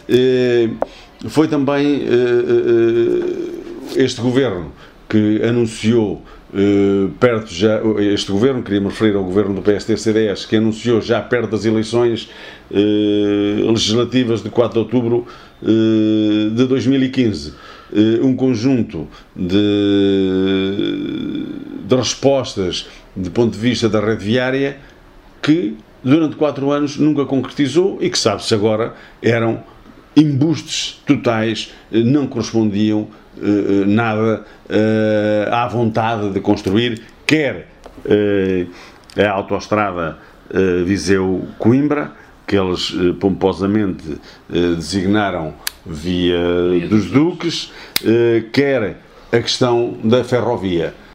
Foi também este governo que anunciou, este governo, queria-me referir ao governo do PSD-CDS, que anunciou já perto das eleições legislativas de 4 de outubro de 2015, um conjunto de respostas do ponto de vista da rede viária que durante 4 anos nunca concretizou e que, sabe-se agora, eram embustes totais, não correspondiam nada à vontade de construir, quer a autoestrada Viseu-Coimbra, que eles pomposamente designaram via dos Duques, quer a questão da ferrovia.